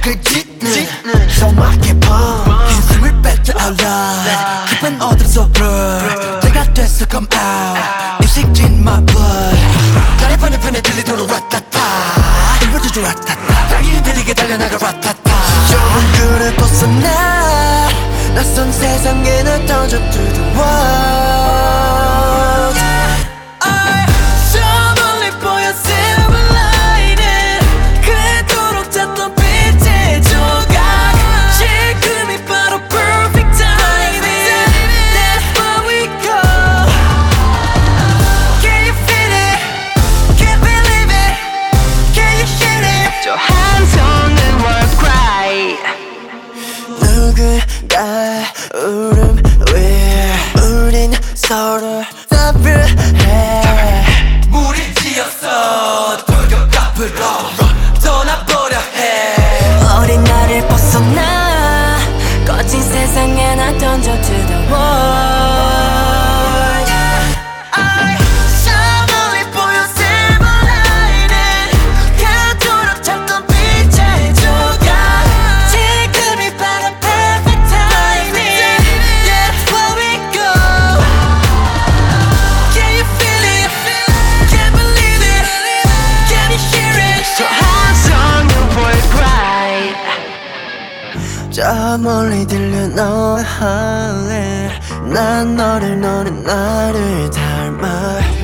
그 짙는 정확히 긴 숨을 뱉어 out loud 깊은 어둠 속으로 내가 됐어 come out 입식진 my blood 나의 반대편에 들리도록 라타타 불러주죠 라타타 당연히 느리게 달려나가 라타타 좁은 굴을 벗어나 낯선 세상에 날 던져 through the world 누군가 울음 위에 우린 서로 답을 해 물이 튀었어 돌격 앞으로 떠나버려 해 어린 나를 벗어나 거친 세상에 날 던져 to the world 저 멀리 들려 너의 할래 난 너를 너는 나를 닮아